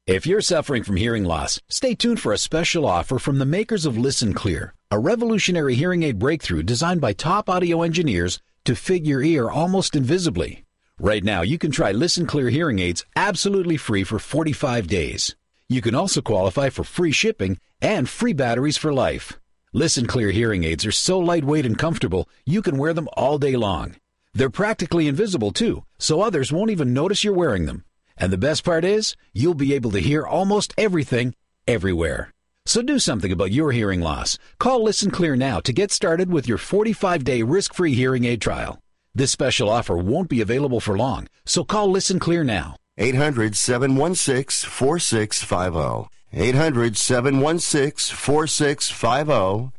If you're suffering from hearing loss, stay tuned for a special offer from the makers of Listen Clear, a revolutionary hearing aid breakthrough designed by top audio engineers to fit your ear almost invisibly. Right now, you can try Listen Clear hearing aids absolutely free for 45 days. You can also qualify for free shipping and free batteries for life. Listen Clear hearing aids are so lightweight and comfortable, you can wear them all day long. They're practically invisible, too, so others won't even notice you're wearing them. And the best part is, you'll be able to hear almost everything, everywhere. So do something about your hearing loss. Call Listen Clear now to get started with your 45-day risk-free hearing aid trial. This special offer won't be available for long, so call Listen Clear now. 800-716-4650. 800-716-4650.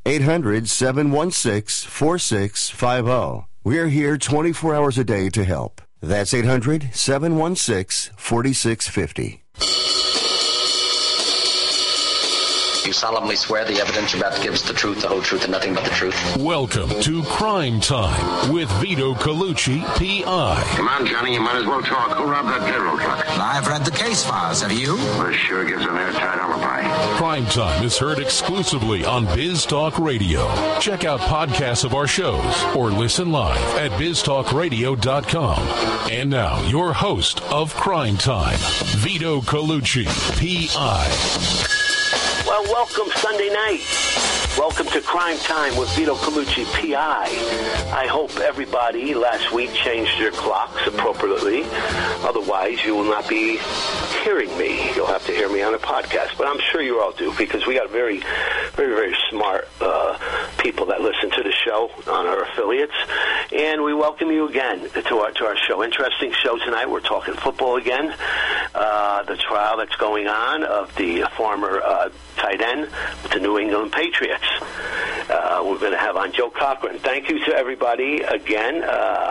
800-716-4650. We're here 24 hours a day to help. That's 800-716-4650. You solemnly swear the evidence you're about to give is the truth, the whole truth, and nothing but the truth? Welcome to Crime Time with Vito Colucci, P.I. Come on, Johnny, you might as well talk. Who robbed that payroll truck? I've read the case files. Have you? Well, sure gives an airtight alibi. Crime Time is heard exclusively on Biz Talk Radio. Check out podcasts of our shows or listen live at biztalkradio.com. And now, your host of Crime Time, Vito Colucci, P.I. Well, welcome Sunday night. Welcome to Crime Time with Vito Colucci, P.I. I hope everybody last week changed their clocks appropriately. Otherwise, you will not be hearing me. You'll have to hear me on a podcast. But I'm sure you all do, because we got very, very, very smart people that listen to the show on our affiliates. And we welcome you again to our show. Interesting show tonight. We're talking football again. The trial that's going on of the former tight end with the New England Patriots. We're going to have on Joe Cochran. Thank you to everybody again.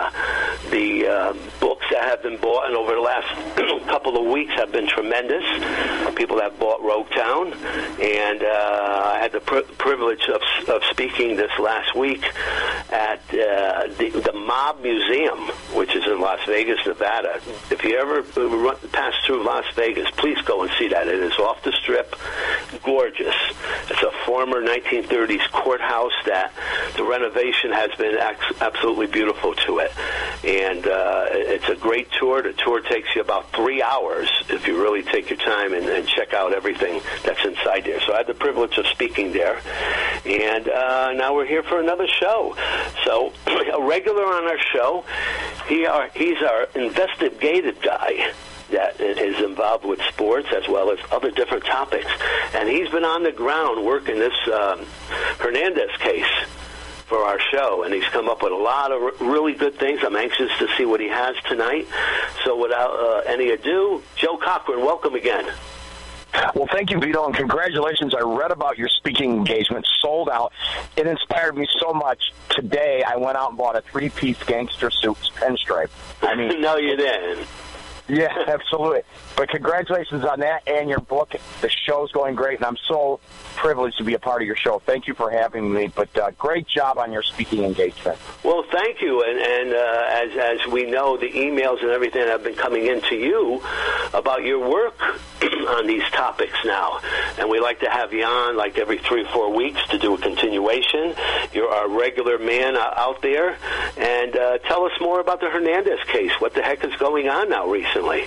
The books that have been bought and over the last couple of weeks have been tremendous. People have bought Rogue Town, and I had the privilege of speaking this last week at the Mob Museum, which is in Las Vegas, Nevada. If you ever pass through Las Vegas, please go and see that. It is off the Strip, gorgeous. It's a former 1930s courthouse that the renovation has been absolutely beautiful to it. And it's a great tour. The tour takes you about 3 hours if you really take your time and check out everything that's inside there. So I had the privilege of speaking there. And now we're here for another show. So a regular on our show, he's our investigative guy that is involved with sports as well as other different topics. And he's been on the ground working this Hernandez case for our show, and he's come up with a lot of really good things. I'm anxious to see what he has tonight. So without any ado, Joe Cochran, welcome again. Well, thank you, Vito, and congratulations. I read about your speaking engagement, sold out. It inspired me so much. Today, I went out and bought a three-piece gangster suit pinstripe. I mean, no, you didn't. Yeah, absolutely. But congratulations on that and your book. The show's going great, and I'm so privileged to be a part of your show. Thank you for having me, but great job on your speaking engagement. Well, thank you, and as we know, the emails and everything have been coming in to you about your work on these topics now, and we like to have you on like every 3 or 4 weeks to do a continuation. You're our regular man out there, and tell us more about the Hernandez case. What the heck is going on now recently?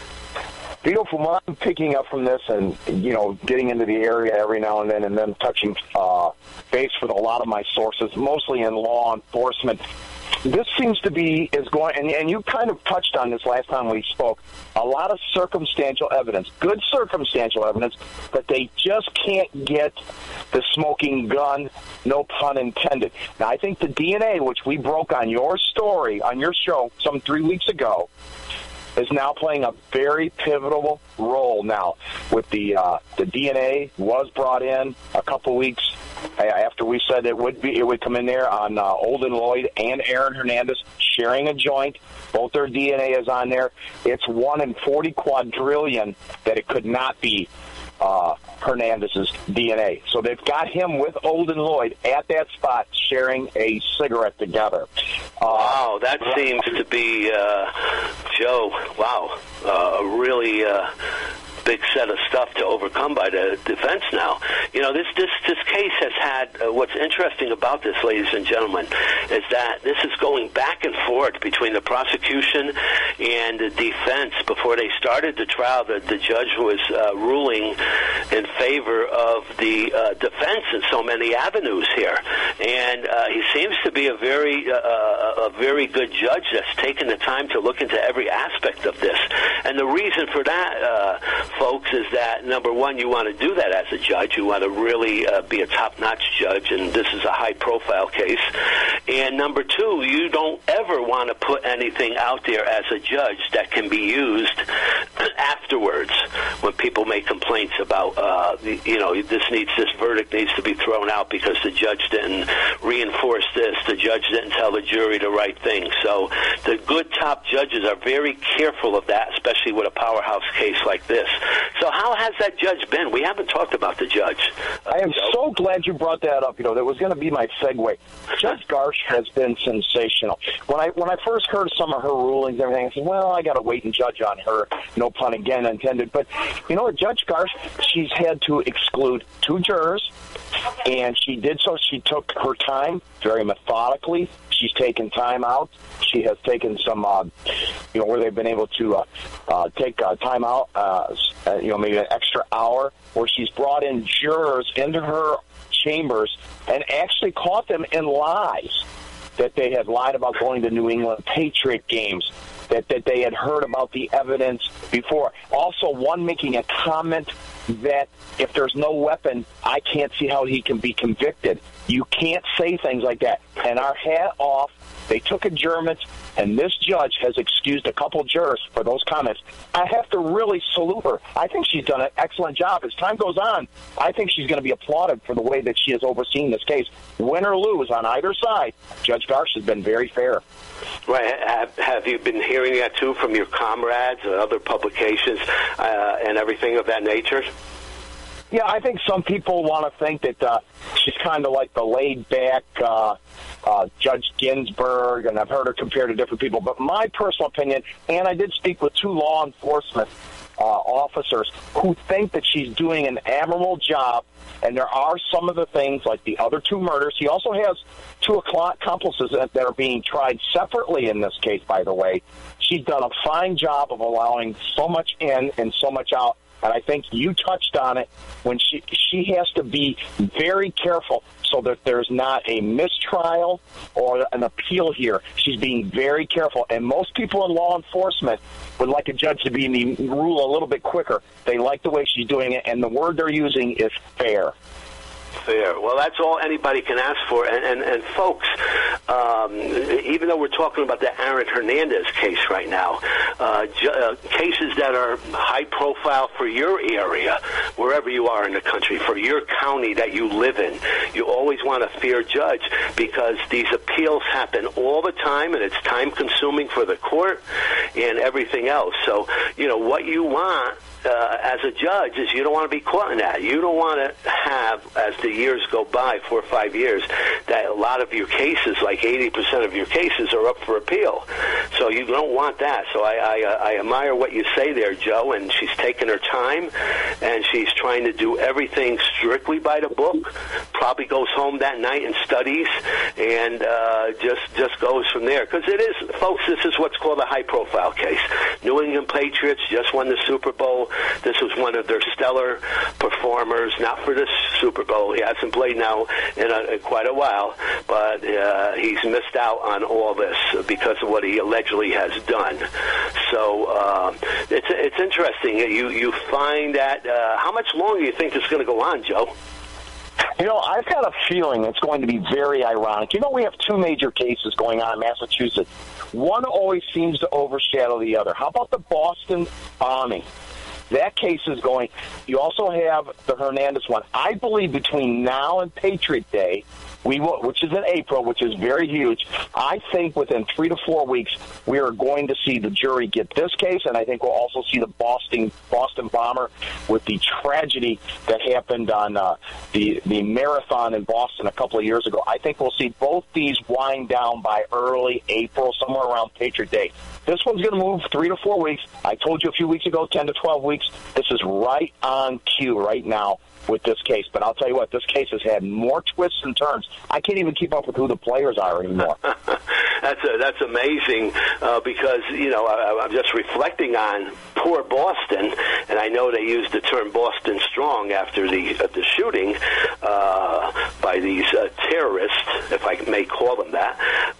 Vito, from what I'm picking up from this and, getting into the area every now and then touching base with a lot of my sources, mostly in law enforcement, this seems to be and you kind of touched on this last time we spoke, a lot of circumstantial evidence, good circumstantial evidence, but they just can't get the smoking gun, no pun intended. Now, I think the DNA, which we broke on your story, on your show some 3 weeks ago, is now playing a very pivotal role now. With the DNA was brought in a couple weeks after we said it would come in there on Olden Lloyd and Aaron Hernandez sharing a joint. Both their DNA is on there. It's 1 in 40 quadrillion that it could not be Hernandez's DNA. So they've got him with Olden Lloyd at that spot sharing a cigarette together. Wow, that seems to be, Joe, a really big set of stuff to overcome by the defense now. This case has had, what's interesting about this, ladies and gentlemen, is that this is going back and forth between the prosecution and the defense. Before they started the trial, the judge was ruling in favor of the defense in so many avenues here. And he seems to be a very good judge that's taken the time to look into every aspect of this. And the reason for that, folks, is that, number one, you want to do that as a judge. You want to really be a top-notch judge, and this is a high-profile case. And number two, you don't ever want to put anything out there as a judge that can be used afterwards when people make complaints about, this verdict needs to be thrown out because the judge didn't reinforce this, the judge didn't tell the jury the right thing. So the good top judges are very careful of that, especially with a powerhouse case like this. So how has that judge been? We haven't talked about the judge. I am so glad you brought that up. That was going to be my segue. Judge Garsh has been sensational. When I first heard some of her rulings and everything, I said, well, I got to wait and judge on her. No pun again intended. But, Judge Garsh, she's had to exclude 2 jurors, and she did so. She took her time very methodically. She's taken time out. She has taken some, where they've been able to take time out, maybe an extra hour, where she's brought in jurors into her chambers and actually caught them in lies, that they had lied about going to New England Patriot games, that they had heard about the evidence before. Also, one making a comment that if there's no weapon, I can't see how he can be convicted. You can't say things like that. And our hat off, they took adjournments, and this judge has excused a couple jurors for those comments. I have to really salute her. I think she's done an excellent job. As time goes on, I think she's going to be applauded for the way that she has overseen this case. Win or lose on either side, Judge Garsh has been very fair. Right. Have you been hearing that, too, from your comrades and other publications and everything of that nature? Yeah, I think some people want to think that she's kind of like the laid-back Judge Ginsburg, and I've heard her compared to different people. But my personal opinion, and I did speak with 2 law enforcement officers who think that she's doing an admirable job, and there are some of the things like the other 2 murders. He also has 2 accomplices that are being tried separately in this case, by the way. She's done a fine job of allowing so much in and so much out. And I think you touched on it when she has to be very careful so that there's not a mistrial or an appeal here. She's being very careful. And most people in law enforcement would like a judge to be in the rule a little bit quicker. They like the way she's doing it, and the word they're using is fair. Fair. Well, that's all anybody can ask for. And folks, even though we're talking about the Aaron Hernandez case right now, cases that are high profile for your area, wherever you are in the country, for your county that you live in, you always want a fair judge, because these appeals happen all the time, and it's time consuming for the court and everything else. So, what you want as a judge is you don't want to be caught in that. You don't want to have, as the years go by, 4 or 5 years, that a lot of your cases, like 80% of your cases, are up for appeal. So you don't want that. So I admire what you say there, Joe, and she's taking her time, and she's trying to do everything strictly by the book, probably goes home that night and studies, and just goes from there. Because it is, folks, this is what's called a high-profile case. New England Patriots just won the Super Bowl. This was one of their stellar performers, not for the Super Bowl. He hasn't played now in quite a while, but he's missed out on all this because of what he allegedly has done. So it's interesting. You find that. How much longer do you think this is going to go on, Joe? I've got a feeling it's going to be very ironic. We have 2 major cases going on in Massachusetts. One always seems to overshadow the other. How about the Boston bombing? That case is going. You also have the Hernandez one. I believe between now and Patriot Day, we will, which is in April, which is very huge. I think within 3 to 4 weeks, we are going to see the jury get this case, and I think we'll also see the Boston bomber with the tragedy that happened on the marathon in Boston a couple of years ago. I think we'll see both these wind down by early April, somewhere around Patriot Day. This one's going to move 3 to 4 weeks. I told you a few weeks ago, 10 to 12 weeks. This is right on cue right now with this case. But I'll tell you what, this case has had more twists and turns. I can't even keep up with who the players are anymore. That's amazing because, I'm just reflecting on poor Boston, and I know they used the term Boston Strong after the shooting by these terrorists, if I may call them that.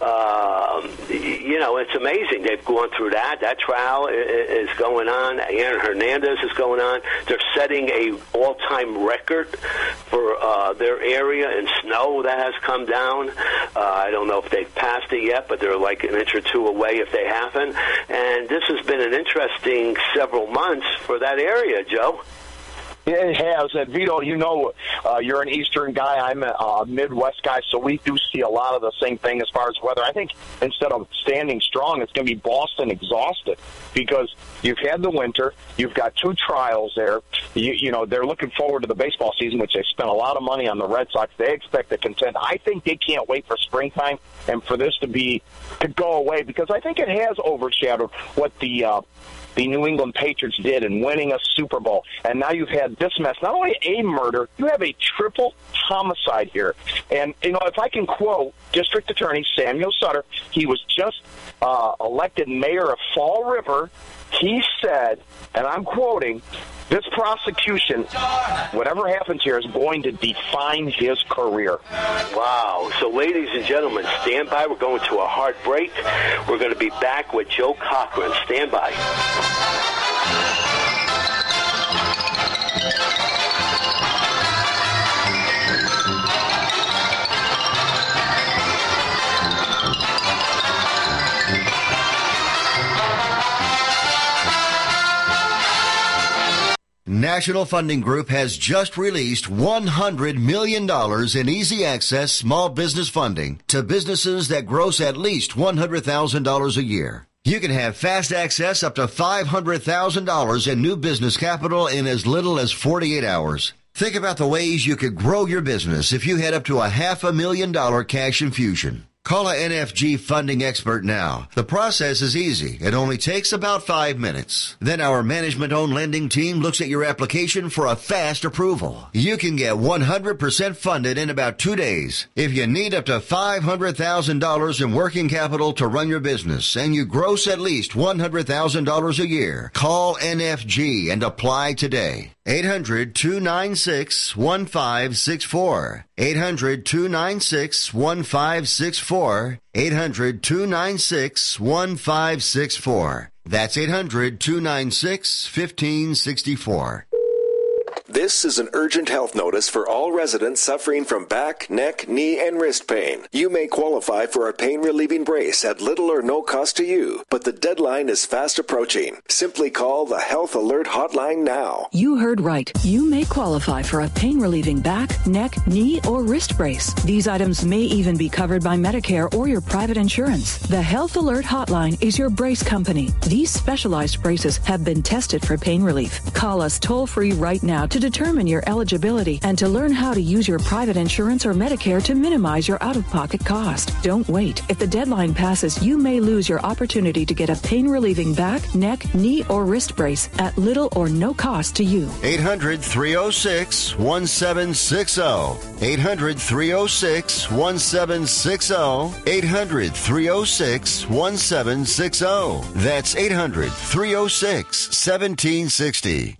It's amazing. They've gone through that. That trial is going on. Aaron Hernandez is going on. They're setting a all-time record for their area in snow that has come down. I don't know if they've passed it yet, but they're like an inch or two away if they haven't. And this has been an interesting several months for that area, Joe. It has. And Vito, you're an Eastern guy. I'm a Midwest guy, so we do see a lot of the same thing as far as weather. I think instead of standing strong, it's going to be Boston exhausted because you've had the winter. You've got 2 trials there. They're looking forward to the baseball season, which they spent a lot of money on the Red Sox. They expect to contend. I think they can't wait for springtime and for this to go away because I think it has overshadowed what the New England Patriots did in winning a Super Bowl. And now you've had this mess. Not only a murder, you have a triple homicide here. And, if I can quote District Attorney Samuel Sutter, he was just elected mayor of Fall River. He said, and I'm quoting, this prosecution, whatever happens here, is going to define his career. Wow. So, ladies and gentlemen, stand by. We're going to a hard break. We're going to be back with Joe Cochran. Stand by. National Funding Group has just released $100 million in easy access small business funding to businesses that gross at least $100,000 a year. You can have fast access up to $500,000 in new business capital in as little as 48 hours. Think about the ways you could grow your business if you had up to a $500,000 cash infusion. Call a NFG funding expert now. The process is easy. It only takes about 5 minutes. Then our management-owned lending team looks at your application for a fast approval. You can get 100% funded in about 2 days. If you need up to $500,000 in working capital to run your business and you gross at least $100,000 a year, call NFG and apply today. 800-296-1564. 800-296-1564. 800-296-1564. That's 800-296-1564. This is an urgent health notice for all residents suffering from back, neck, knee, and wrist pain. You may qualify for a pain-relieving brace at little or no cost to you, but the deadline is fast approaching. Simply call the Health Alert Hotline now. You heard right. You may qualify for a pain-relieving back, neck, knee, or wrist brace. These items may even be covered by Medicare or your private insurance. The Health Alert Hotline is your brace company. These specialized braces have been tested for pain relief. Call us toll-free right now to determine your eligibility and to learn how to use your private insurance or Medicare to minimize your out-of-pocket cost. Don't wait. If the deadline passes, you may lose your opportunity to get a pain-relieving back, neck, knee, or wrist brace at little or no cost to you. 800-306-1760. 800-306-1760. 800-306-1760. That's 800-306-1760.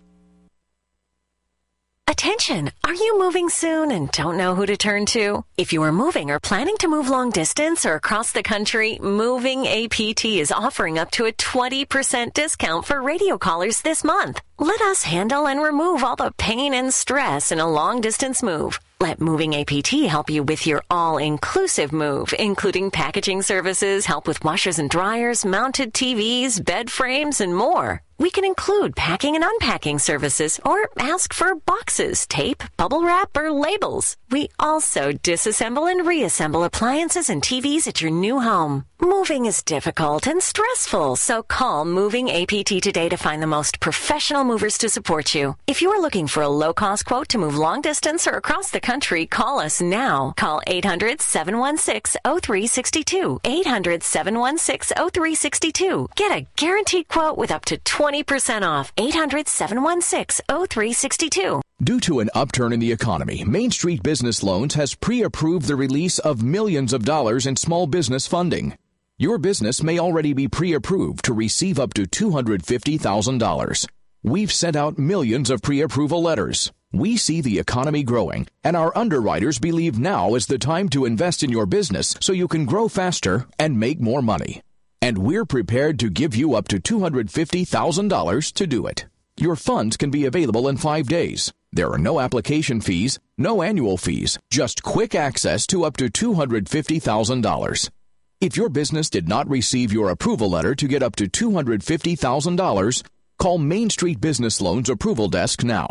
Attention! Are you moving soon and don't know who to turn to? If you are moving or planning to move long distance or across the country, Moving APT is offering up to a 20% discount for radio callers this month. Let us handle and remove all the pain and stress in a long-distance move. Let Moving APT help you with your all-inclusive move, including packaging services, help with washers and dryers, mounted TVs, bed frames, and more. We can include packing and unpacking services or ask for boxes, tape, bubble wrap, or labels. We also disassemble and reassemble appliances and TVs at your new home. Moving is difficult and stressful, so call Moving APT today to find the most professional movers to support you. If you are looking for a low-cost quote to move long distance or across the country, call us now. Call 800-716-0362. 800-716-0362. Get a guaranteed quote with up to 20% off. 800-716-0362. Due to an upturn in the economy, Main Street Business Loans has pre-approved the release of millions of dollars in small business funding. Your business may already be pre-approved to receive up to $250,000. We've sent out millions of pre-approval letters. We see the economy growing, and our underwriters believe now is the time to invest in your business so you can grow faster and make more money. And we're prepared to give you up to $250,000 to do it. Your funds can be available in 5 days. There are no application fees, no annual fees, just quick access to up to $250,000. If your business did not receive your approval letter to get up to $250,000, call Main Street Business Loans Approval Desk now.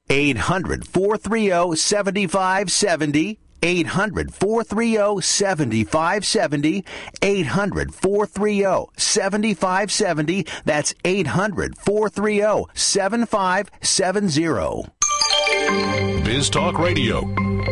800-430-7570. 800-430-7570. 800-430-7570. That's 800-430-7570. Biz Talk Radio.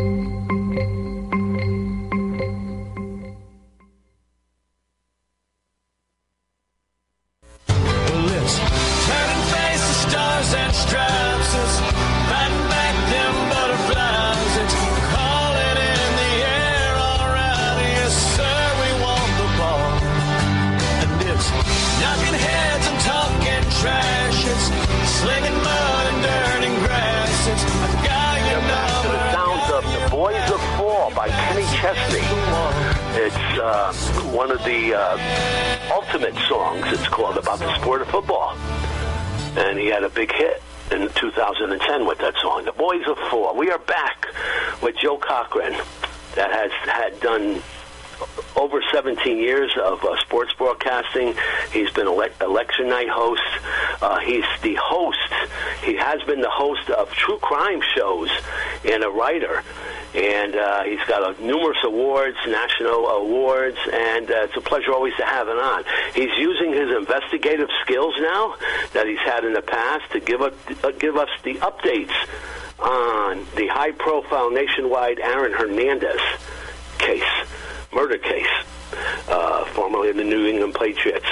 And stripes, it's fighting back them butterflies, it's calling in the air, alright, yes sir, we want the ball, and it's knocking heads and talking trash, it's slinging mud and dirt and grass, it's I got your number. The sounds of The Boys of Fall by Kenny Chesney. It's one of the ultimate songs, it's called, about the sport of football. And he had a big hit in 2010 with that song, The Boys of Fall. We are back with Joe Cochran, that has had done over 17 years of sports broadcasting. He's been election night host. He's the host. He has been the host of true crime shows and a writer. And he's got numerous awards, national awards, and it's a pleasure always to have him on. He's using his investigative skills now that he's had in the past to give us the updates on the high-profile nationwide Aaron Hernandez case, murder case, formerly of the New England Patriots.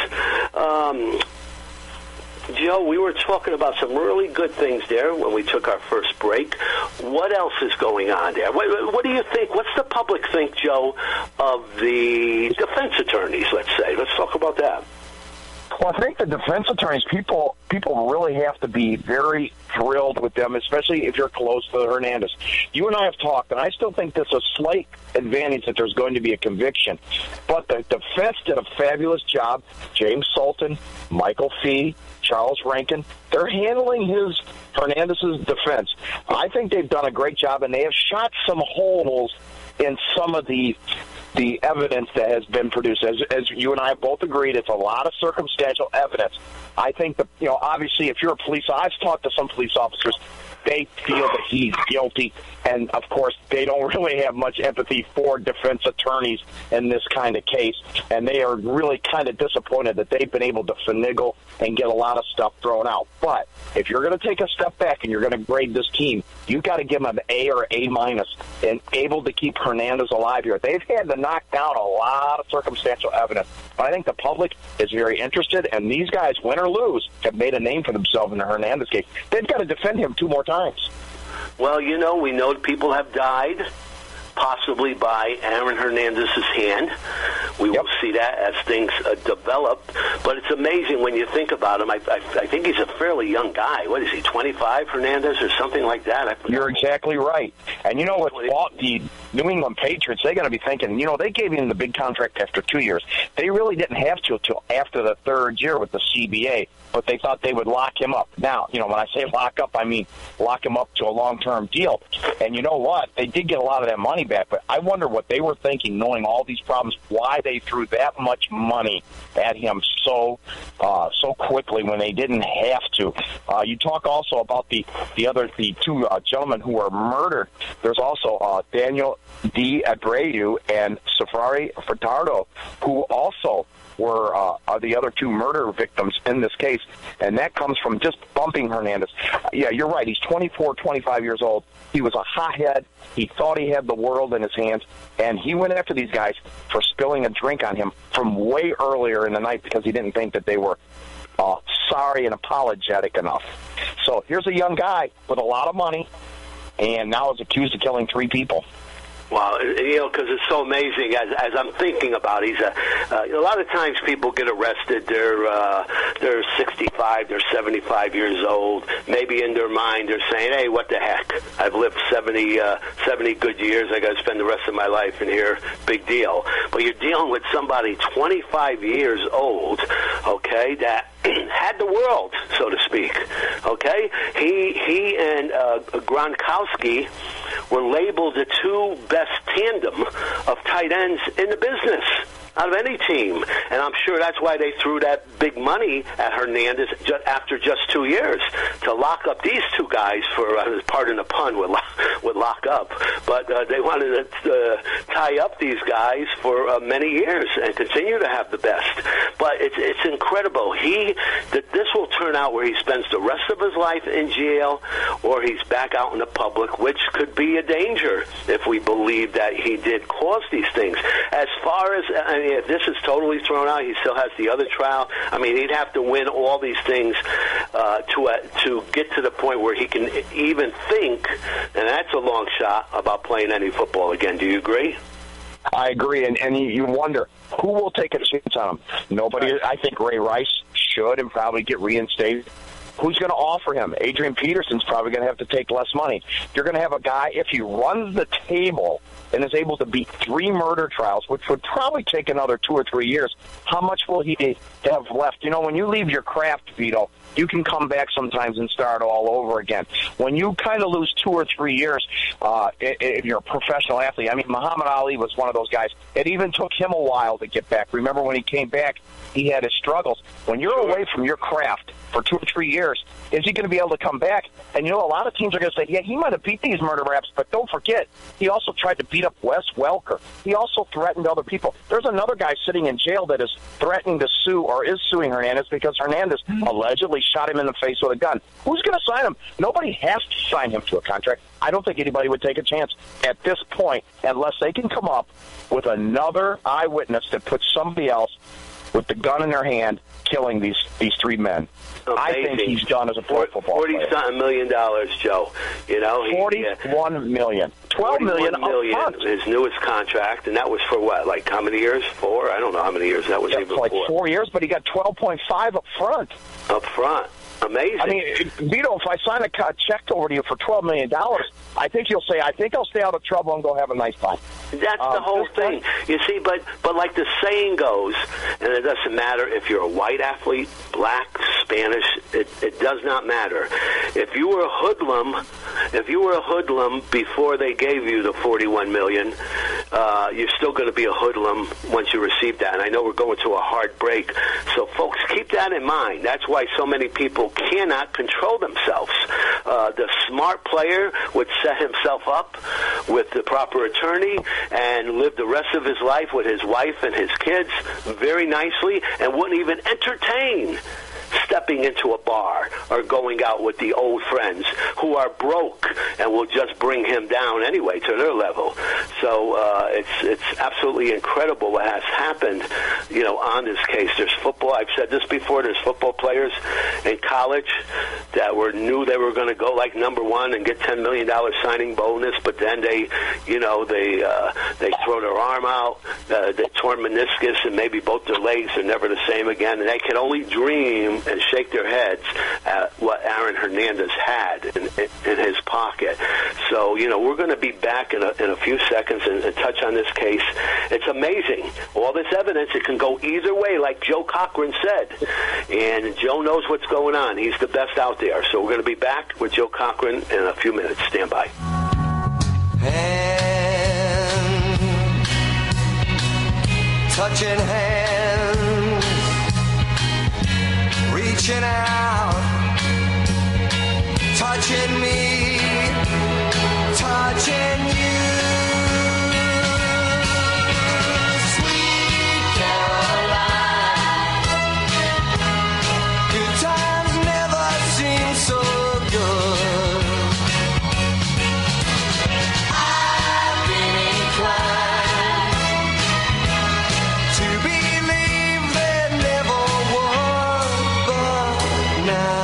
Joe, we were talking about some really good things there when we took our first break. What else is going on there? What do you think? What's the public think, Joe, of the defense attorneys, let's say? Let's talk about that. Well, I think the defense attorneys, people really have to be very thrilled with them, especially if you're close to Hernandez. You and I have talked, and I still think there's a slight advantage that there's going to be a conviction. But the defense did a fabulous job. James Sultan, Michael Fee, Charles Rankin, they're handling Hernandez's defense. I think they've done a great job, and they have shot some holes in some of the evidence that has been produced. As you and I have both agreed, it's a lot of circumstantial evidence. I think that, obviously, if you're a police, I've talked to some police officers, they feel that he's guilty, and of course, they don't really have much empathy for defense attorneys in this kind of case, and they are really kind of disappointed that they've been able to finagle and get a lot of stuff thrown out. But if you're going to take a step back and you're going to grade this team, you've got to give them an A or A- and able to keep Hernandez alive here. They've had to knock down a lot of circumstantial evidence, but I think the public is very interested, and these guys, win or lose, have made a name for themselves in the Hernandez case. They've got to defend him 2 more times. Well, we know people have died. possibly by Aaron Hernandez's hand. We will see that as things develop. But it's amazing when you think about him. I think he's a fairly young guy. What is he, 25, Hernandez, or something like that? You're exactly right. And you know what? The New England Patriots, they're going to be thinking, they gave him the big contract after 2 years. They really didn't have to until after the third year with the CBA, but they thought they would lock him up. Now, when I say lock up, I mean lock him up to a long-term deal. And you know what? They did get a lot of that money back, but I wonder what they were thinking, knowing all these problems, why they threw that much money at him so quickly when they didn't have to. You talk also about the two gentlemen who were murdered. There's also Daniel D. Abreu and Safari Furtado, who also were the other two murder victims in this case, and that comes from just bumping Hernandez. Yeah, you're right. He's 24, 25 years old. He was a hothead. He thought he had the world in his hands, and he went after these guys for spilling a drink on him from way earlier in the night because he didn't think that they were sorry and apologetic enough. So here's a young guy with a lot of money, and now is accused of killing 3 people. Well, because it's so amazing. As I'm thinking about, he's a lot of times people get arrested. They're 65, they're 75 years old. Maybe in their mind they're saying, "Hey, what the heck? I've lived 70 good years. I got to spend the rest of my life in here. Big deal." But you're dealing with somebody 25 years old, okay, that had the world, so to speak. Okay, he and Gronkowski were labeled the 2 best tandem of tight ends in the business out of any team. And I'm sure that's why they threw that big money at Hernandez after just 2 years to lock up these 2 guys for, pardon the pun, would lock up. But they wanted to tie up these guys for many years and continue to have the best. But it's incredible. That this will turn out where he spends the rest of his life in jail or he's back out in the public, which could be a danger if we believe that he did cause these things. As far as, if this is totally thrown out, he still has the other trial. He'd have to win all these things to get to the point where he can even think, and that's a long shot, about playing any football again. Do you agree? I agree, and you wonder, who will take a chance on him? Nobody. I think Ray Rice should and probably get reinstated. Who's going to offer him? Adrian Peterson's probably going to have to take less money. You're going to have a guy, if he runs the table and is able to beat 3 murder trials, which would probably take another 2 or 3 years, how much will he have left? When you leave your craft, Vito, you can come back sometimes and start all over again. When you kind of lose 2 or 3 years, if you're a professional athlete, Muhammad Ali was one of those guys. It even took him a while to get back. Remember when he came back, he had his struggles. When you're away from your craft for 2 or 3 years, is he going to be able to come back? And a lot of teams are going to say, yeah, he might have beat these murder raps, but don't forget, he also tried to beat up Wes Welker. He also threatened other people. There's another guy sitting in jail that is threatening to sue or is suing Hernandez because Hernandez allegedly shot him in the face with a gun. Who's going to sign him? Nobody has to sign him to a contract. I don't think anybody would take a chance at this point unless they can come up with another eyewitness that puts somebody else with the gun in their hand killing these 3 men. Amazing. I think he's done as a pro football player. $40-something million, Joe. $41 million. $12 million up front. His newest contract, and that was for what? Like how many years? 4? I don't know how many years that was. Even like for. 4 years, but he got 12.5 up front. Up front. Amazing. Vito, if I sign a check over to you for $12 million, I think you'll say, I think I'll stay out of trouble and go have a nice time. That's the whole thing. You see, but like the saying goes, and it doesn't matter if you're a white athlete, black, Spanish, it does not matter. If you were a hoodlum before they gave you the $41 million, you're still going to be a hoodlum once you receive that. And I know we're going to a hard break. So, folks, keep that in mind. That's why so many people cannot control themselves. The smart player would set himself up with the proper attorney and live the rest of his life with his wife and his kids very nicely and wouldn't even entertain stepping into a bar or going out with the old friends who are broke and will just bring him down anyway to their level. So it's absolutely incredible what has happened, on this case. There's football. I've said this before. There's football players in college that knew they were going to go like number one and get $10 million signing bonus, but then they throw their arm out, they torn meniscus, and maybe both their legs are never the same again, and they can only dream and shake their heads at what Aaron Hernandez had in his pocket. So, we're going to be back in a few seconds and touch on this case. It's amazing. All this evidence, it can go either way, like Joe Cochran said. And Joe knows what's going on. He's the best out there. So we're going to be back with Joe Cochran in a few minutes. Stand by. Touching hands, reaching out, touching me, touching you. Sweet Caroline, good times never seem so good. I've been inclined to believe there never was, but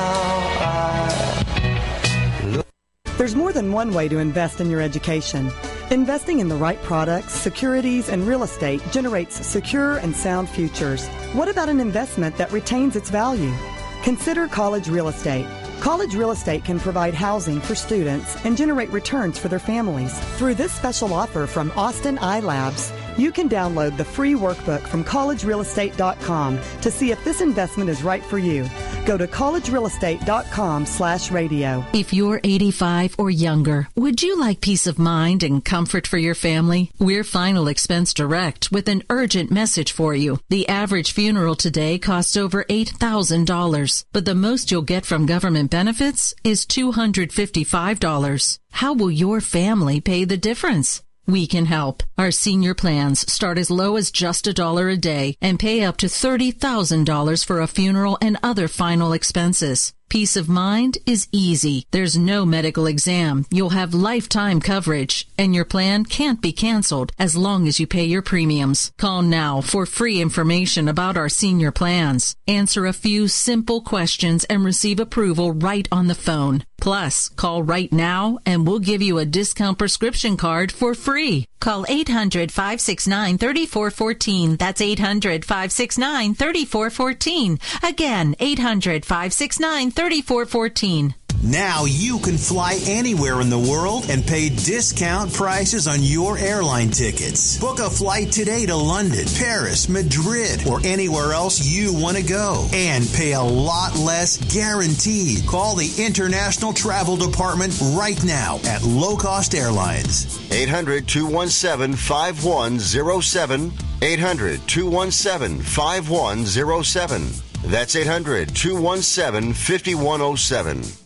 now There's more than one way to invest in your education. Investing in the right products, securities, and real estate generates secure and sound futures. What about an investment that retains its value? Consider College Real Estate. College Real Estate can provide housing for students and generate returns for their families. Through this special offer from Austin iLabs, you can download the free workbook from collegerealestate.com to see if this investment is right for you. Go to collegerealestate.com/radio. If you're 85 or younger, would you like peace of mind and comfort for your family? We're Final Expense Direct with an urgent message for you. The average funeral today costs over $8,000, but the most you'll get from government benefits is $255. How will your family pay the difference? We can help. Our senior plans start as low as just $1 a day and pay up to $30,000 for a funeral and other final expenses. Peace of mind is easy. There's no medical exam. You'll have lifetime coverage, and your plan can't be canceled as long as you pay your premiums. Call now for free information about our senior plans. Answer a few simple questions and receive approval right on the phone. Plus, call right now and we'll give you a discount prescription card for free. Call 800-569-3414. That's 800-569-3414. Again, 800-569-3414. Now you can fly anywhere in the world and pay discount prices on your airline tickets. Book a flight today to London, Paris, Madrid, or anywhere else you want to go. And pay a lot less guaranteed. Call the International Travel Department right now at Low Cost Airlines. 800-217-5107. 800-217-5107. That's 800-217-5107.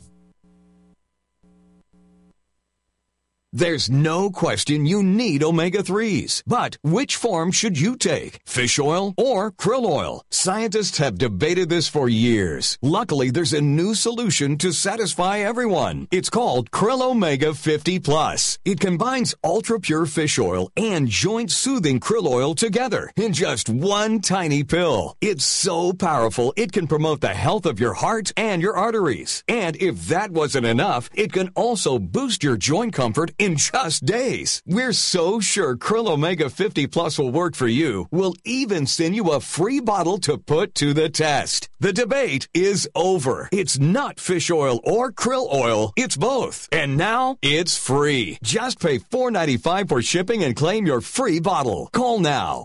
There's no question you need omega-3s. But which form should you take? Fish oil or krill oil? Scientists have debated this for years. Luckily, there's a new solution to satisfy everyone. It's called Krill Omega 50 Plus. It combines ultra-pure fish oil and joint-soothing krill oil together in just one tiny pill. It's so powerful, it can promote the health of your heart and your arteries. And if that wasn't enough, it can also boost your joint comfort in just days. We're so sure Krill Omega 50 Plus will work for you. We'll even send you a free bottle to put to the test. The debate is over. It's not fish oil or krill oil. It's both. And now it's free. Just pay $4.95 for shipping and claim your free bottle. Call now.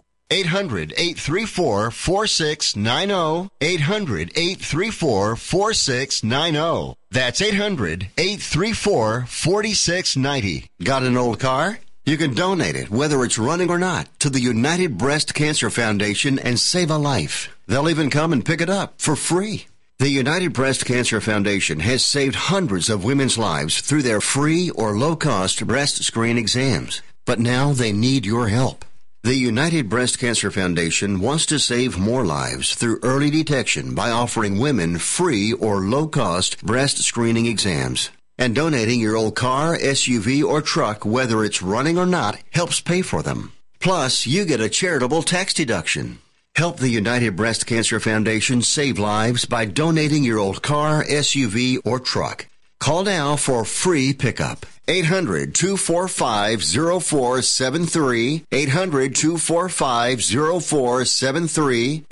800-834-4690. 800-834-4690. That's 800-834-4690. Got an old car? You can donate it, whether it's running or not, to the United Breast Cancer Foundation and save a life. They'll even come and pick it up for free. The United Breast Cancer Foundation has saved hundreds of women's lives through their free or low-cost breast screen exams. But now they need your help. The United Breast Cancer Foundation wants to save more lives through early detection by offering women free or low-cost breast screening exams. And donating your old car, SUV, or truck, whether it's running or not, helps pay for them. Plus, you get a charitable tax deduction. Help the United Breast Cancer Foundation save lives by donating your old car, SUV, or truck. Call now for free pickup. 800-245-0473. 800-245-0473.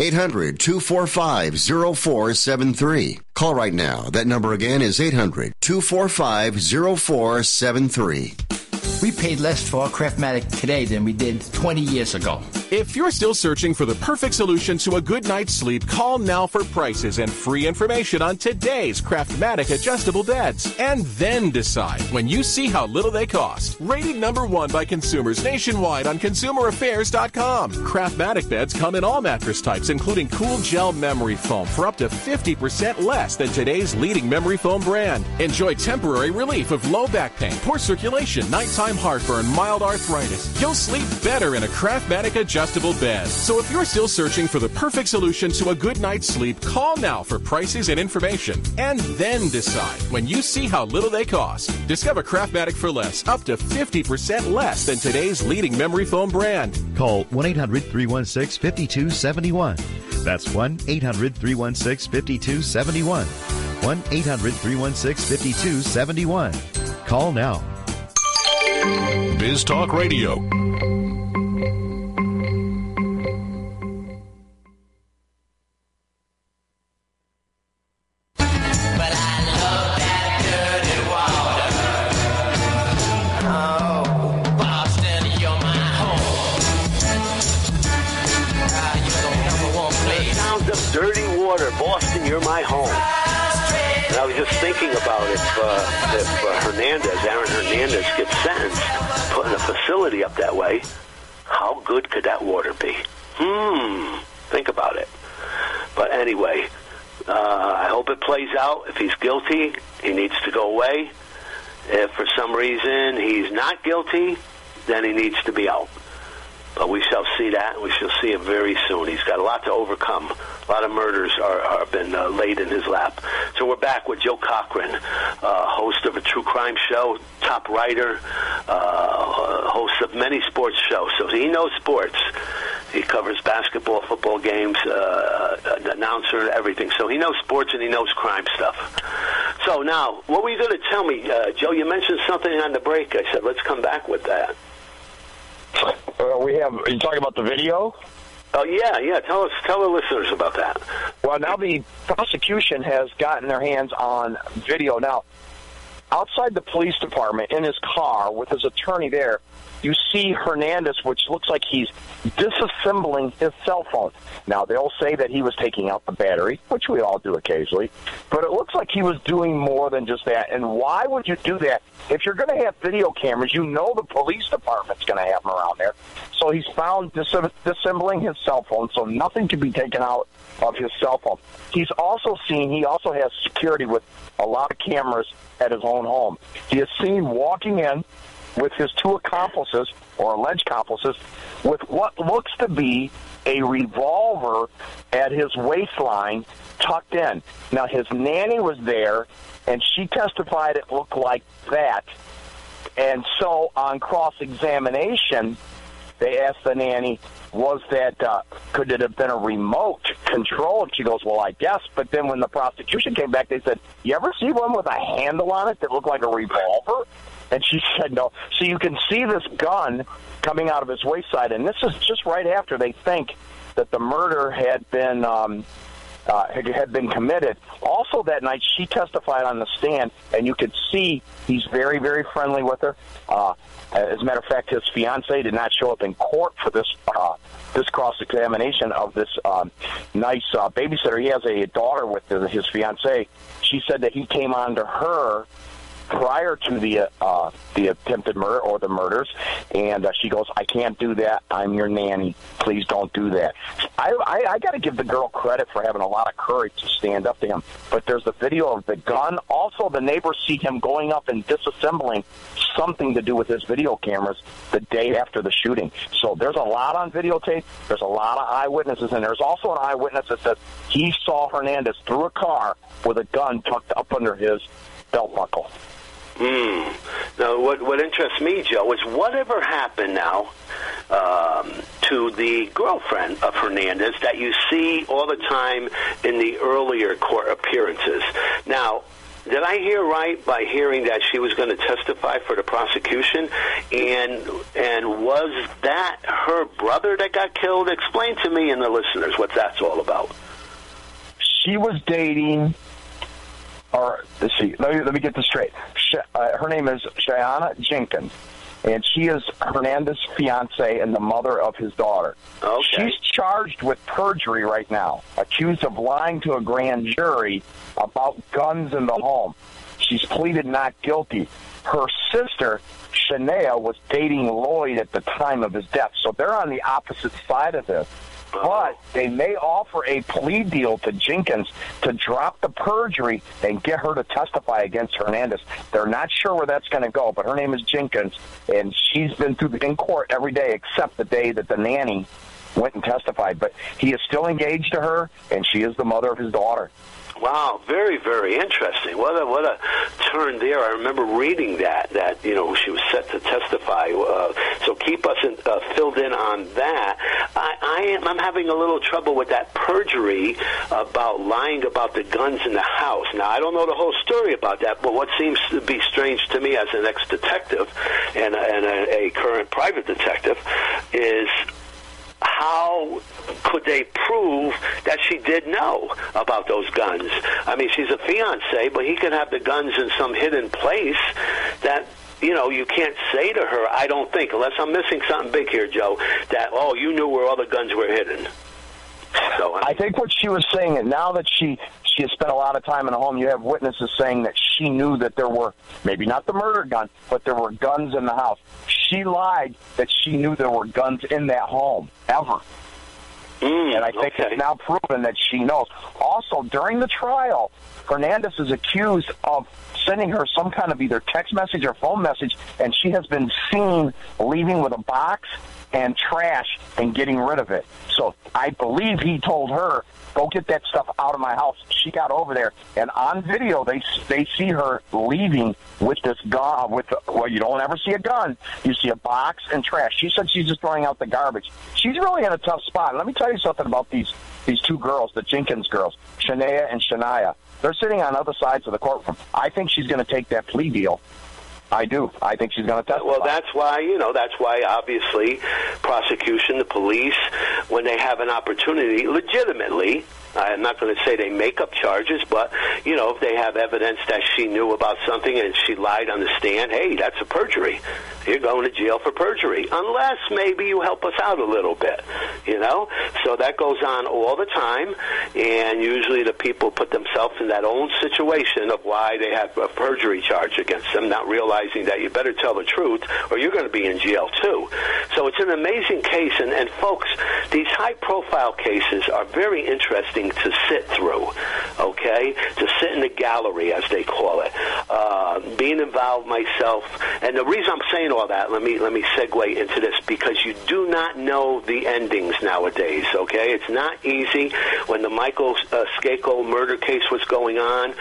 800-245-0473. Call right now. That number again is 800-245-0473. We paid less for our Craftmatic today than we did 20 years ago. If you're still searching for the perfect solution to a good night's sleep, call now for prices and free information on today's Craftmatic adjustable beds. And then decide when you see how little they cost. Rated #1 by consumers nationwide on ConsumerAffairs.com. Craftmatic beds come in all mattress types, including cool gel memory foam for up to 50% less than today's leading memory foam brand. Enjoy temporary relief of low back pain, poor circulation, nighttime heartburn, mild arthritis. You'll sleep better in a Craftmatic adjustable bed. So if you're still searching for the perfect solution to a good night's sleep, call now for prices and information. And then decide when you see how little they cost. Discover Craftmatic for less, up to 50% less than today's leading memory foam brand. Call 1-800-316-5271. That's 1-800-316-5271. 1-800-316-5271. Call now. Biz Talk Radio. Dirty water, Boston, you're my home. And I was just thinking about if Aaron Hernandez gets sentenced, putting a facility up that way, how good could that water be? Think about it. But anyway, I hope it plays out. If he's guilty, he needs to go away. If for some reason he's not guilty, then he needs to be out. But we shall see that, and we shall see it very soon. He's got a lot to overcome. A lot of murders are been laid in his lap. So we're back with Joe Cochran, host of a true crime show, top writer, host of many sports shows. So he knows sports. He covers basketball, football games, an announcer, everything. So he knows sports and he knows crime stuff. So now, what were you going to tell me, Joe? You mentioned something on the break. I said, let's come back with that. Are you talking about the video? Oh, yeah. Tell the listeners about that. Well, now the prosecution has gotten their hands on video. Now, outside the police department, in his car, with his attorney there, you see Hernandez, which looks like he's disassembling his cell phone. Now, they'll say that he was taking out the battery, which we all do occasionally, but it looks like he was doing more than just that. And why would you do that? If you're going to have video cameras, you know the police department's going to have them around there. So he's found disassembling his cell phone, so nothing can be taken out of his cell phone. He also has security with a lot of cameras at his own home. He is seen walking in with his two accomplices, or alleged accomplices, with what looks to be a revolver at his waistline tucked in. Now, his nanny was there, and she testified it looked like that. And so on cross-examination, they asked the nanny, could it have been a remote control? And she goes, well, I guess. But then when the prosecution came back, they said, you ever see one with a handle on it that looked like a revolver? And she said no. So you can see this gun coming out of his waistline, and this is just right after they think that the murder had been committed. Also that night, she testified on the stand, and you could see he's very, very friendly with her. As a matter of fact, his fiancée did not show up in court for this cross-examination of this nice babysitter. He has a daughter with his fiancée. She said that he came on to her prior to the attempted murder or the murders, and she goes, "I can't do that. I'm your nanny. Please don't do that." I got to give the girl credit for having a lot of courage to stand up to him. But there's the video of the gun. Also, the neighbors see him going up and disassembling something to do with his video cameras the day after the shooting. So there's a lot on videotape. There's a lot of eyewitnesses, and there's also an eyewitness that says he saw Hernandez through a car with a gun tucked up under his belt buckle. Now, what interests me, Joe, is whatever happened now to the girlfriend of Hernandez that you see all the time in the earlier court appearances. Now, did I hear right by hearing that she was going to testify for the prosecution? And was that her brother that got killed? Explain to me and the listeners what that's all about. She was dating, or let's see, let me get this straight. Her name is Shayanna Jenkins, and she is Hernandez's fiance and the mother of his daughter. Okay. She's charged with perjury right now, accused of lying to a grand jury about guns in the home. She's pleaded not guilty. Her sister, Shania, was dating Lloyd at the time of his death, so they're on the opposite side of this. But they may offer a plea deal to Jenkins to drop the perjury and get her to testify against Hernandez. They're not sure where that's going to go, but her name is Jenkins, and she's been in court every day except the day that the nanny went and testified. But he is still engaged to her, and she is the mother of his daughter. Wow, very, very interesting. What a turn there. I remember reading that she was set to testify. So keep us filled in on that. I'm having a little trouble with that perjury about lying about the guns in the house. Now, I don't know the whole story about that, but what seems to be strange to me as an ex-detective and a current private detective is how could they prove that she did know about those guns? I mean, she's a fiance, but he could have the guns in some hidden place that, you can't say to her, I don't think, unless I'm missing something big here, Joe, that, you knew where all the guns were hidden. So I think what she was saying, and now that she has spent a lot of time in the home, you have witnesses saying that she knew that there were, maybe not the murder gun, but there were guns in the house. She lied that she knew there were guns in that home, ever. And I think it's now proven that she knows. Also, during the trial, Hernandez is accused of sending her some kind of either text message or phone message, and she has been seen leaving with a box and trash and getting rid of it. So I believe he told her, go get that stuff out of my house. She got over there, and on video they see her leaving with this gun. You don't ever see a gun. You see a box and trash. She said she's just throwing out the garbage. She's really in a tough spot. And let me tell you something about these two girls, the Jenkins girls, Shania and Shania. They're sitting on other sides of the courtroom. I think she's going to take that plea deal. I do. I think she's going to testify. Well, that's why obviously prosecution, the police, when they have an opportunity, legitimately, I'm not going to say they make up charges, but, if they have evidence that she knew about something and she lied on the stand, hey, that's a perjury. You're going to jail for perjury, unless maybe you help us out a little bit, So that goes on all the time, and usually the people put themselves in that own situation of why they have a perjury charge against them, not realizing that you better tell the truth or you're going to be in jail too. So it's an amazing case, and folks, these high-profile cases are very interesting to sit through, okay? To sit in the gallery, as they call it. Being involved myself, and the reason I'm saying all that, let me segue into this, because you do not know the endings nowadays, okay? It's not easy. When the Michael Skako murder case was going on,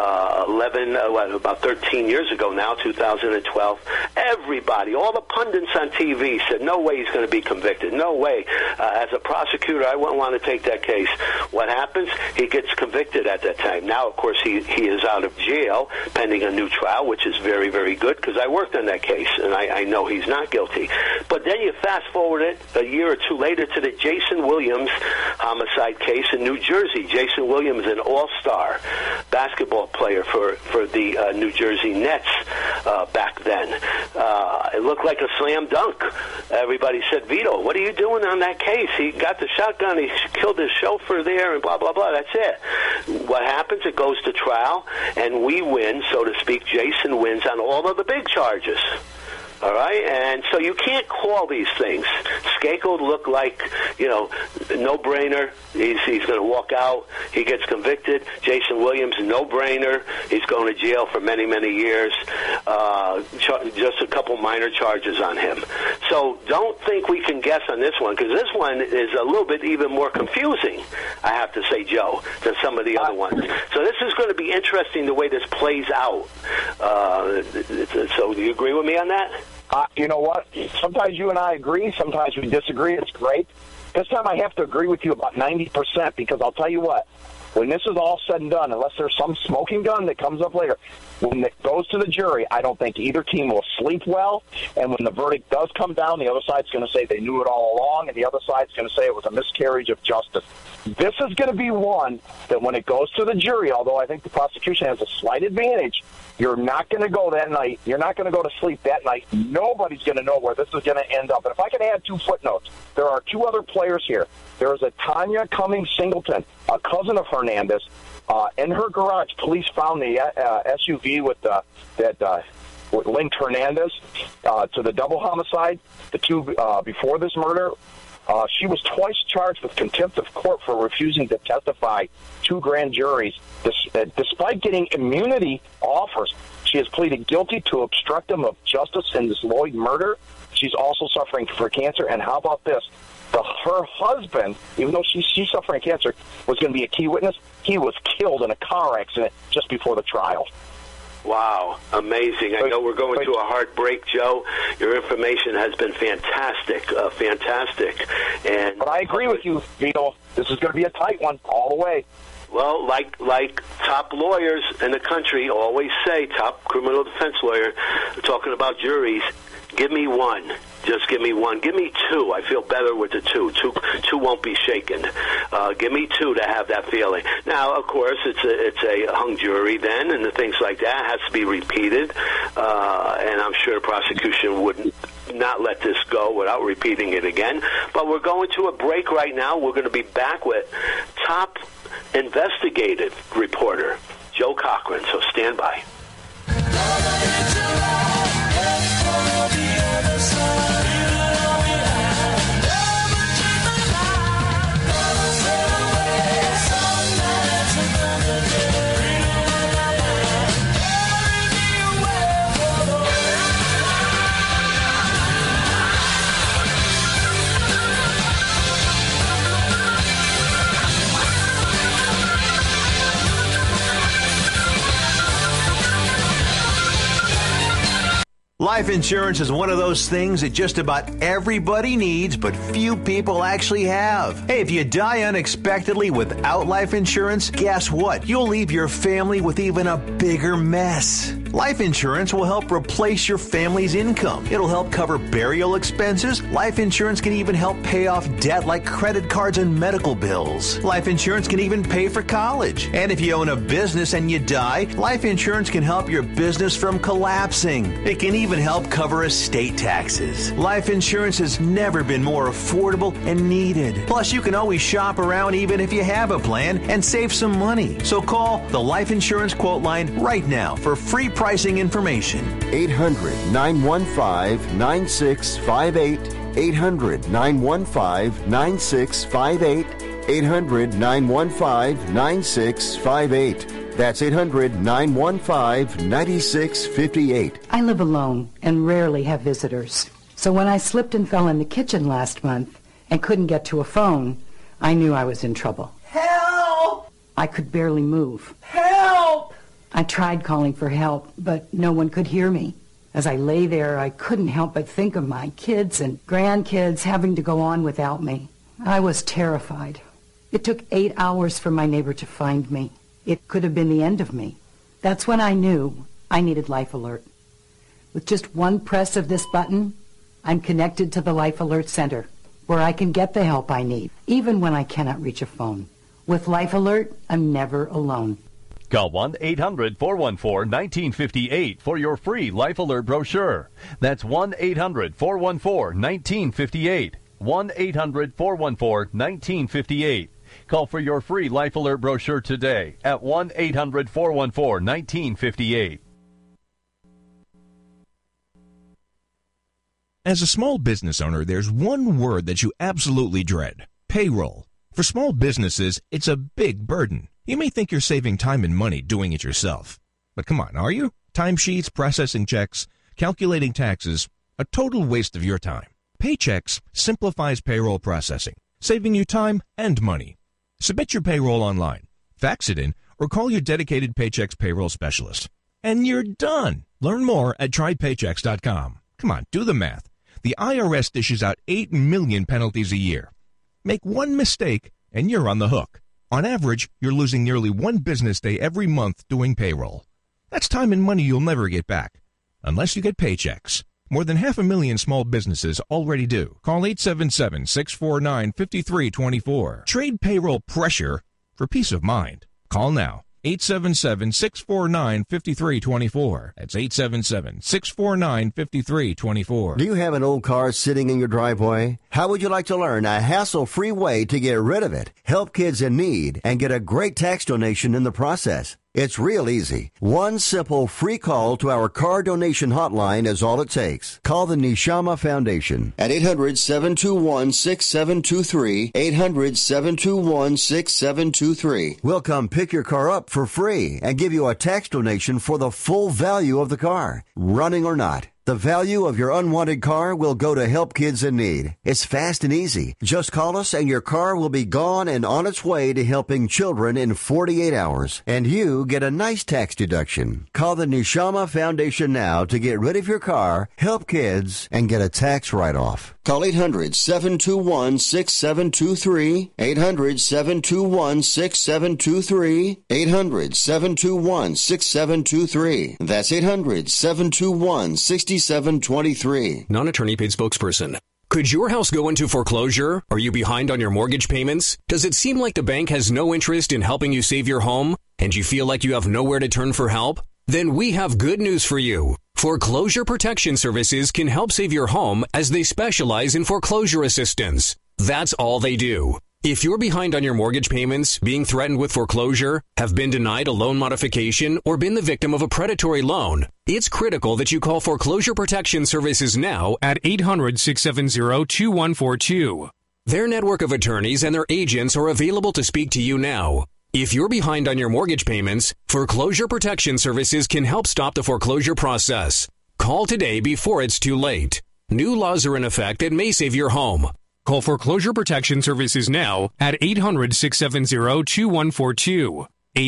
about 13 years ago now, 2012, everybody, all the pundits on TV said, no way he's going to be convicted, no way. As a prosecutor, I wouldn't want to take that case. What happens? He gets convicted at that time. Now, of course, he is out of jail pending a new trial, which is very, very good, because I worked on that case, and I know he's not guilty. But then you fast forward it a year or two later to the Jason Williams homicide case in New Jersey. Jason Williams, an all-star basketball player for the New Jersey Nets, back then. It looked like a slam dunk. Everybody said, Vito, what are you doing on that case? He got the shotgun, he killed his chauffeur there, and blah, blah, blah. That's it. What happens? It goes to trial, and we win, so to speak. Jason wins on all of the big charges. All right, and so you can't call these things. Skakel looked like, no-brainer. He's going to walk out. He gets convicted. Jason Williams, no-brainer. He's going to jail for many, many years. Just a couple minor charges on him. So don't think we can guess on this one, because this one is a little bit even more confusing, I have to say, Joe, than some of the other ones. So this is going to be interesting the way this plays out. So do you agree with me on that? You know what? Sometimes you and I agree. Sometimes we disagree. It's great. This time I have to agree with you about 90%, because I'll tell you what. When this is all said and done, unless there's some smoking gun that comes up later, when it goes to the jury, I don't think either team will sleep well. And when the verdict does come down, the other side's going to say they knew it all along, and the other side's going to say it was a miscarriage of justice. This is going to be one that when it goes to the jury, although I think the prosecution has a slight advantage, you're not going to go that night. You're not going to go to sleep that night. Nobody's going to know where this is going to end up. And if I can add 2 footnotes, there are 2 other players here. There is a Tanya Cummings Singleton, a cousin of Hernandez. In her garage, police found the SUV with that linked Hernandez to the double homicide. The 2 before this murder. She was twice charged with contempt of court for refusing to testify to grand juries. Despite getting immunity offers, she has pleaded guilty to obstructive of justice in this Lloyd murder. She's also suffering for cancer. And how about this? Her husband, even though she's suffering cancer, was going to be a key witness. He was killed in a car accident just before the trial. Wow, amazing. I know we're going to a hard break, Joe. Your information has been fantastic, But I agree with you, Vito. This is going to be a tight one all the way. Well, like top lawyers in the country always say, top criminal defense lawyer, talking about juries, give me one. Just give me one. Give me 2. I feel better with the 2. Two won't be shaken. Give me 2 to have that feeling. Now, of course, it's a hung jury then, and the things like that has to be repeated. And I'm sure the prosecution would not let this go without repeating it again. But we're going to a break right now. We're going to be back with top investigative reporter Joe Cochran. So stand by. Life insurance is one of those things that just about everybody needs, but few people actually have. Hey, if you die unexpectedly without life insurance, guess what? You'll leave your family with even a bigger mess. Life insurance will help replace your family's income. It'll help cover burial expenses. Life insurance can even help pay off debt like credit cards and medical bills. Life insurance can even pay for college. And if you own a business and you die, life insurance can help your business from collapsing. It can even help cover estate taxes. Life insurance has never been more affordable and needed. Plus, you can always shop around even if you have a plan and save some money. So call the Life Insurance Quote Line right now for free pricing information. 800-915-9658. 800-915-9658. 800-915-9658. That's 800-915-9658. I live alone and rarely have visitors. So when I slipped and fell in the kitchen last month and couldn't get to a phone, I knew I was in trouble. Help! I could barely move. Help! I tried calling for help, but no one could hear me. As I lay there, I couldn't help but think of my kids and grandkids having to go on without me. I was terrified. It took 8 hours for my neighbor to find me. It could have been the end of me. That's when I knew I needed Life Alert. With just one press of this button, I'm connected to the Life Alert Center, where I can get the help I need, even when I cannot reach a phone. With Life Alert, I'm never alone. Call 1-800-414-1958 for your free Life Alert brochure. That's 1-800-414-1958. 1-800-414-1958. Call for your free Life Alert brochure today at 1-800-414-1958. As a small business owner, there's one word that you absolutely dread: payroll. For small businesses, it's a big burden. You may think you're saving time and money doing it yourself. But come on, are you? Timesheets, processing checks, calculating taxes, a total waste of your time. Paychex simplifies payroll processing, saving you time and money. Submit your payroll online, fax it in, or call your dedicated Paychex payroll specialist. And you're done. Learn more at trypaychex.com. Come on, do the math. The IRS dishes out 8 million penalties a year. Make one mistake, and you're on the hook. On average, you're losing nearly one business day every month doing payroll. That's time and money you'll never get back, unless you get Paychex. More than 500,000 small businesses already do. Call 877-649-5324. Trade payroll pressure for peace of mind. Call now. 877-649-5324. That's 877-649-5324. Do you have an old car sitting in your driveway? How would you like to learn a hassle-free way to get rid of it, help kids in need, and get a great tax donation in the process? It's real easy. One simple free call to our car donation hotline is all it takes. Call the Neshama Foundation at 800-721-6723, 800-721-6723. We'll come pick your car up for free and give you a tax donation for the full value of the car, running or not. The value of your unwanted car will go to help kids in need. It's fast and easy. Just call us and your car will be gone and on its way to helping children in 48 hours. And you get a nice tax deduction. Call the Neshama Foundation now to get rid of your car, help kids, and get a tax write-off. Call 800-721-6723, 800-721-6723, 800-721-6723. That's 800-721-6723. Non-attorney paid spokesperson. Could your house go into foreclosure? Are you behind on your mortgage payments? Does it seem like the bank has no interest in helping you save your home, and you feel like you have nowhere to turn for help? Then we have good news for you. Foreclosure Protection Services can help save your home as they specialize in foreclosure assistance. That's all they do. If you're behind on your mortgage payments, being threatened with foreclosure, have been denied a loan modification, or been the victim of a predatory loan, it's critical that you call Foreclosure Protection Services now at 800-670-2142. Their network of attorneys and their agents are available to speak to you now. If you're behind on your mortgage payments, Foreclosure Protection Services can help stop the foreclosure process. Call today before it's too late. New laws are in effect that may save your home. Call Foreclosure Protection Services now at 800-670-2142.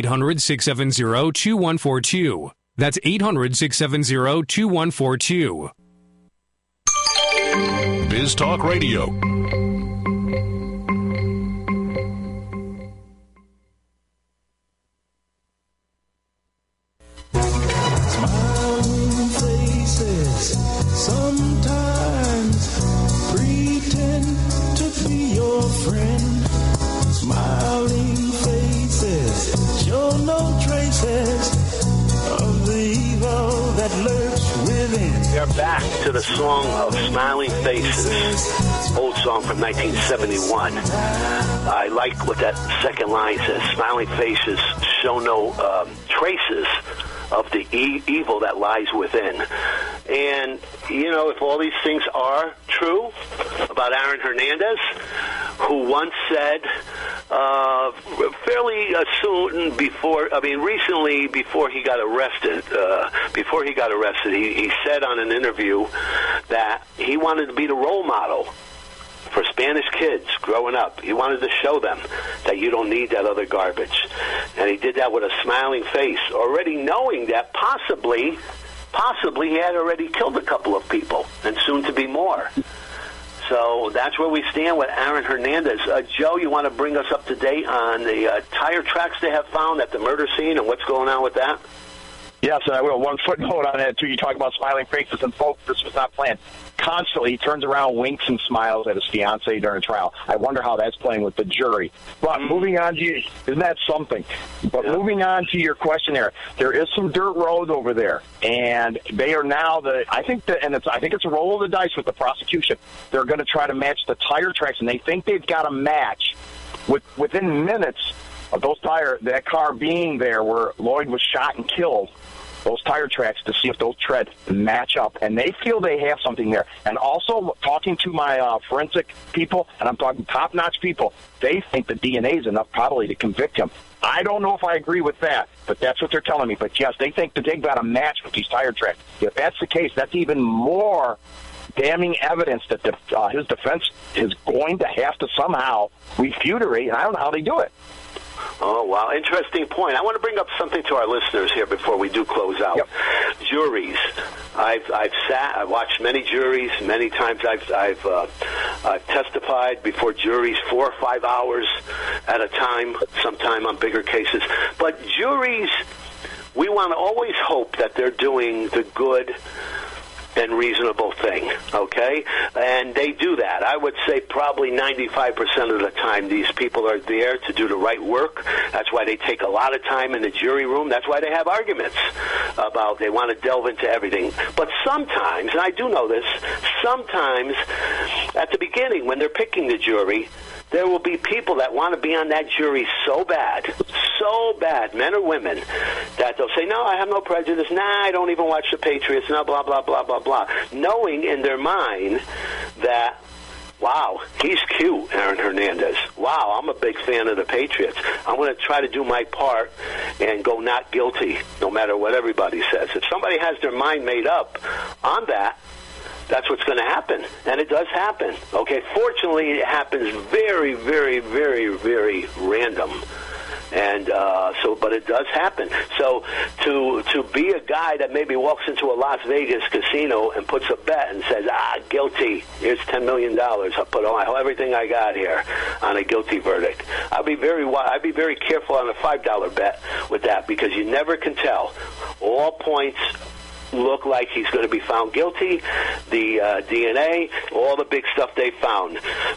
800-670-2142. That's 800-670-2142. Biz Talk Radio. Smiling faces sometimes pretend to be your friend. Smiling faces show no traces of the evil that lurks within. We are back to the song of Smiling Faces, old song from 1971. I like what that second line says. Smiling faces show no traces of the evil that lies within. And, you know, if all these things are true about Aaron Hernandez, who once said fairly soon recently before he got arrested, he said on an interview that he wanted to be the role model for Spanish kids growing up. He wanted to show them that you don't need that other garbage. And he did that with a smiling face, already knowing that possibly he had already killed a couple of people, and soon to be more. So that's where we stand with Aaron Hernandez. Joe, you want to bring us up to date on the tire tracks they have found at the murder scene and what's going on with that? Yes, and I will. One footnote on that, too. You talk about smiling faces, and folks, this was not planned. Constantly, he turns around, winks, and smiles at his fiancée during a trial. I wonder how that's playing with the jury. But moving on to you, isn't that something? But moving on to your question there is some dirt road over there, and they are now I think it's a roll of the dice with the prosecution. They're going to try to match the tire tracks, and they think they've got a match within minutes of that car being there where Lloyd was shot and killed. Those tire tracks to see if those treads match up. And they feel they have something there. And also, talking to my forensic people, and I'm talking top-notch people, they think the DNA is enough probably to convict him. I don't know if I agree with that, but that's what they're telling me. But, yes, they think that they've got a match with these tire tracks. If that's the case, that's even more damning evidence that his defense is going to have to somehow refutate, and I don't know how they do it. Oh, wow. Interesting point. I want to bring up something to our listeners here before we do close out. Yep. Juries. I've watched many juries. Many times I've testified before juries 4 or 5 hours at a time, sometime on bigger cases. But juries, we want to always hope that they're doing the good and reasonable thing, okay? And they do that. I would say probably 95% of the time these people are there to do the right work. That's why they take a lot of time in the jury room. That's why they have arguments about they want to delve into everything. But sometimes, and I do know this, sometimes at the beginning when they're picking the jury, there will be people that want to be on that jury so bad, men or women, that they'll say, no, I have no prejudice. Nah, I don't even watch the Patriots. No, blah, blah, blah, blah, blah. Knowing in their mind that, wow, he's cute, Aaron Hernandez. Wow, I'm a big fan of the Patriots. I'm going to try to do my part and go not guilty, no matter what everybody says. If somebody has their mind made up on that, that's what's going to happen, and it does happen. Okay, fortunately, it happens very, very, very, very random, and but it does happen. So to be a guy that maybe walks into a Las Vegas casino and puts a bet and says, guilty, here's $10 million, I'll put everything I got here on a guilty verdict. I'd be very careful on a $5 bet with that, because you never can tell. All points look like he's going to be found guilty, the DNA, all the big stuff they found.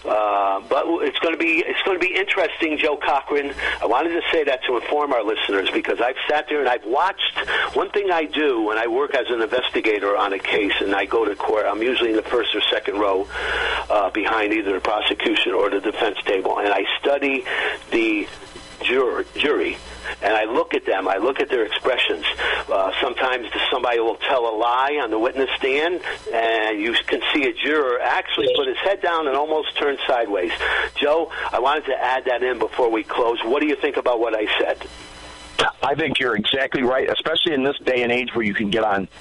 But it's going to be interesting, Joe Cochran. I wanted to say that to inform our listeners, because I've sat there and I've watched. One thing I do when I work as an investigator on a case and I go to court, I'm usually in the first or second row behind either the prosecution or the defense table, and I study the jury, and I look at them. I look at their expressions. Sometimes somebody will tell a lie on the witness stand, and you can see a juror actually put his head down and almost turn sideways. Joe, I wanted to add that in before we close. What do you think about what I said? I think you're exactly right, especially in this day and age where you can get on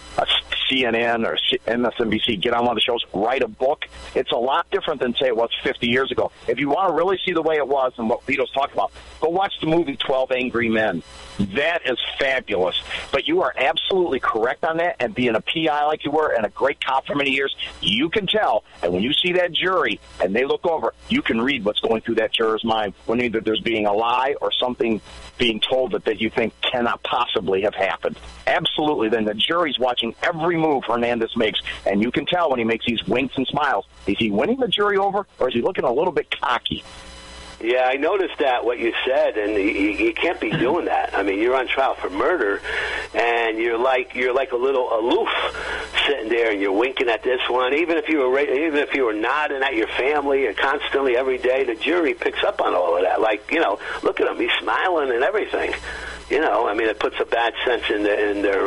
CNN or MSNBC, get on one of the shows, write a book. It's a lot different than, say, it was 50 years ago. If you want to really see the way it was and what Vito's talking about, go watch the movie 12 Angry Men. That is fabulous. But you are absolutely correct on that, and being a PI like you were and a great cop for many years, you can tell. And when you see that jury and they look over, you can read what's going through that juror's mind when either there's being a lie or something being told that you think cannot possibly have happened. Absolutely. Then the jury's watching every move Hernandez makes, and you can tell when he makes these winks and smiles. Is he winning the jury over, or is he looking a little bit cocky? Yeah, I noticed that, what you said, and you can't be doing that. I mean, you're on trial for murder, and you're like a little aloof, sitting there, and you're winking at this one. Even if you were nodding at your family and constantly every day, the jury picks up on all of that. Like, look at him, he's smiling and everything. I mean, it puts a bad sense in their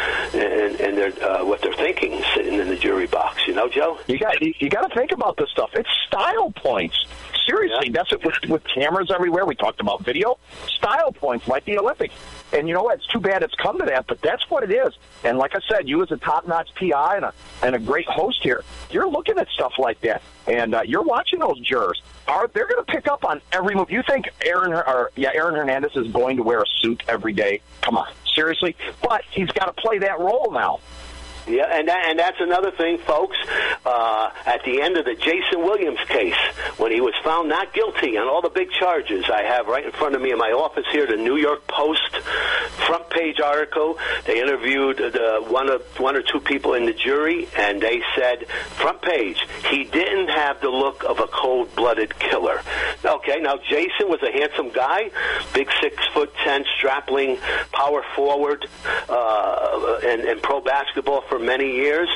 what they're thinking sitting in the jury box. Joe? You got to think about this stuff. It's style points. Seriously, That's it with cameras everywhere. We talked about video. Style points like the Olympics. And you know what? It's too bad it's come to that, but that's what it is. And like I said, you as a top-notch PI and a great host here, you're looking at stuff like that, and you're watching those jurors. They're going to pick up on every move. You think Aaron Hernandez is going to wear a suit every day? Come on, seriously? But he's got to play that role now. Yeah, and that's another thing, folks. At the end of the Jason Williams case, when he was found not guilty on all the big charges, I have right in front of me in my office here the New York Post front page article. They interviewed one or two people in the jury, and they said, front page, he didn't have the look of a cold-blooded killer. Okay, now Jason was a handsome guy, big 6'10", strapling power forward, and pro basketball for many years,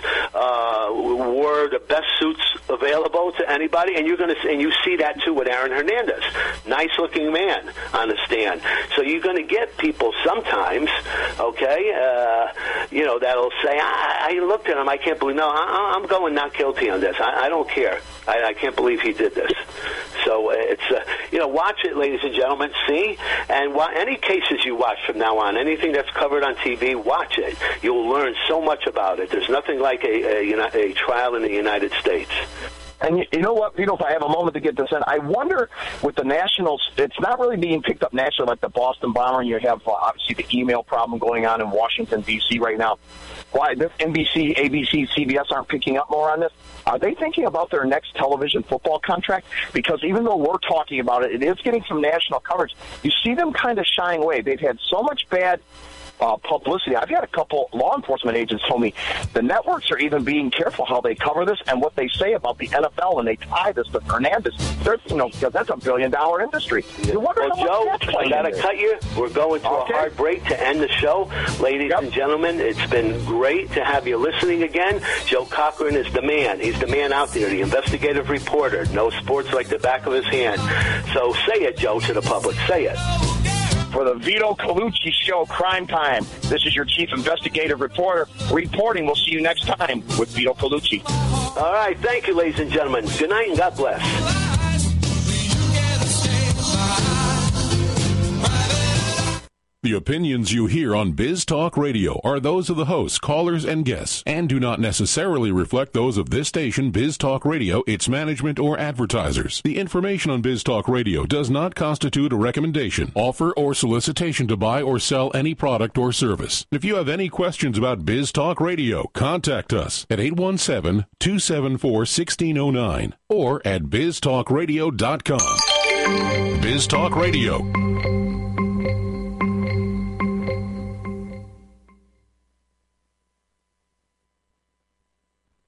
wore the best suits available to anybody, and you see that too with Aaron Hernandez, nice looking man on the stand. So you're going to get people sometimes, okay, that'll say, I looked at him, I can't believe, no, I'm going not guilty on this. I don't care. I can't believe he did this. So it's, watch it, ladies and gentlemen, see, and any cases you watch from now on, anything that's covered on TV, watch it. You'll learn so much about it. There's nothing like a trial in the United States. And you know what, Vito, if I have a moment to get this in, I wonder with the Nationals, it's not really being picked up nationally like the Boston Bomber, and you have obviously the email problem going on in Washington, D.C. right now. Why this NBC, ABC, CBS aren't picking up more on this? Are they thinking about their next television football contract? Because even though we're talking about it, it is getting some national coverage. You see them kind of shying away. They've had so much bad publicity. I've had a couple law enforcement agents tell me the networks are even being careful how they cover this and what they say about the NFL, and they tie this to Hernandez. Because that's $1 billion industry. Well, Joe, I got to cut you. We're going to a hard break to end the show. Ladies and gentlemen, it's been great to have you listening again. Joe Cochran is the man. He's the man out there, the investigative reporter. Knows sports like the back of his hand. So say it, Joe, to the public. Say it. For the Vito Colucci Show, Crime Time, this is your chief investigative reporter reporting. We'll see you next time with Vito Colucci. All right. Thank you, ladies and gentlemen. Good night and God bless. The opinions you hear on Biz Talk Radio are those of the hosts, callers, and guests, and do not necessarily reflect those of this station, Biz Talk Radio, its management, or advertisers. The information on Biz Talk Radio does not constitute a recommendation, offer, or solicitation to buy or sell any product or service. If you have any questions about Biz Talk Radio, contact us at 817-274-1609 or at biztalkradio.com. Biz Talk Radio.